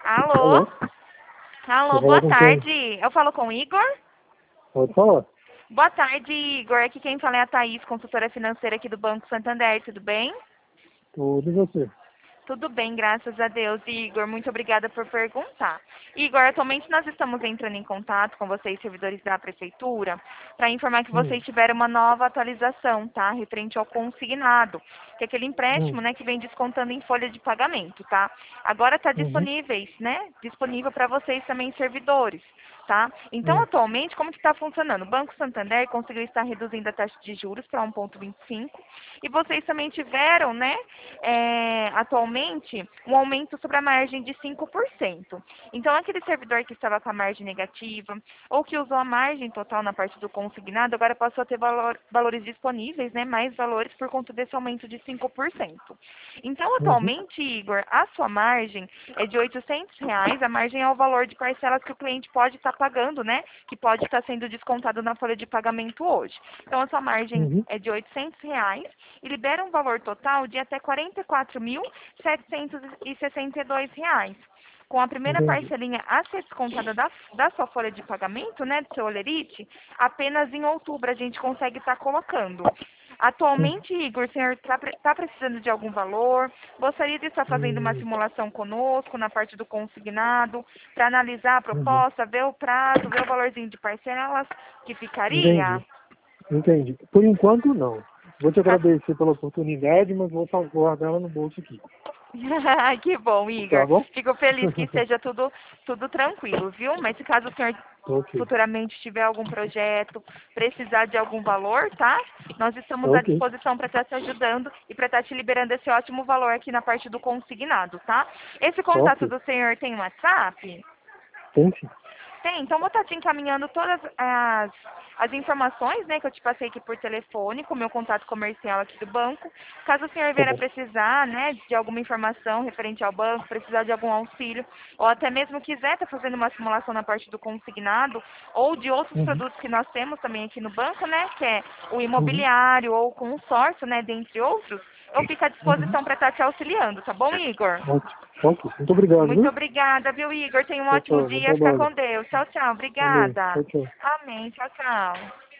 Alô? Alô? Alô, Vou boa falar com quem? tarde. Eu falo com o Igor? Pode falar. Boa tarde, Igor. Aqui quem fala é a Thaís, consultora financeira aqui do Banco Santander. Tudo bem? Tudo e você? Tudo bem, graças a Deus, Igor. Muito obrigada por perguntar. Igor, atualmente nós estamos entrando em contato com vocês, servidores da Prefeitura, para informar que Hum, vocês tiveram uma nova atualização, tá? Referente ao consignado, que é aquele hum, empréstimo, né, que vem descontando em folha de pagamento, tá? Agora está uhum, disponível para vocês também, servidores. Tá? Então, hum, atualmente, como que está funcionando? O Banco Santander conseguiu estar reduzindo a taxa de juros para 1,25 e vocês também tiveram, né, atualmente, um aumento sobre a margem de 5%. Então, aquele servidor que estava com a margem negativa ou que usou a margem total na parte do consignado, agora passou a ter valores disponíveis, né, mais valores por conta desse aumento de 5%. Então, uhum, atualmente, Igor, a sua margem é de R$ 800, a margem é o valor de parcelas que o cliente pode estar pagando, né, que pode estar sendo descontado na folha de pagamento hoje. Então, a sua margem uhum. é de R$ 800 e libera um valor total de até R$ 44.762. Com a primeira Entendi. parcelinha a ser descontada da sua folha de pagamento, né, do seu olerite, apenas em outubro a gente consegue estar colocando. Hum, Atualmente, Igor, o senhor está precisando de algum valor? Gostaria de estar fazendo uma hum, simulação conosco na parte do consignado, para analisar a uhum. proposta, ver o prazo, ver o valorzinho de parcelas que ficaria? Entendi. Entendi. Por enquanto, não. Vou te agradecer pela oportunidade, mas vou guardar ela no bolso aqui. Que bom, Tá Igor. bom? Fico feliz que seja tudo tranquilo, viu? Mas se caso o senhor Ok. futuramente tiver algum projeto, precisar de algum valor, tá? Nós estamos à Ok. disposição para estar te ajudando e para estar te liberando esse ótimo valor aqui na parte do consignado, tá? Esse contato Ok. do senhor tem WhatsApp? Tem sim. Tem, então vou estar te encaminhando todas as informações, né, que eu te passei aqui por telefone, com o meu contato comercial aqui do banco. Caso o senhor Tá venha a bom. precisar, né, de alguma informação referente ao banco, precisar de algum auxílio, ou até mesmo quiser estar fazendo uma simulação na parte do consignado, ou de outros Uhum, produtos que nós temos também aqui no banco, né, que é o uhum, imobiliário ou o consórcio, né, dentre outros, eu fico à uhum. disposição para estar te auxiliando, tá bom, Igor? Ok. Ok. Muito obrigado, Muito viu? obrigada, viu, Igor? Tenha um Tchau, ótimo tchau. Bom dia. Fica trabalho. com Deus. Tchau, tchau. Amém. Obrigada. Tchau, tchau. Amém. Tchau, tchau.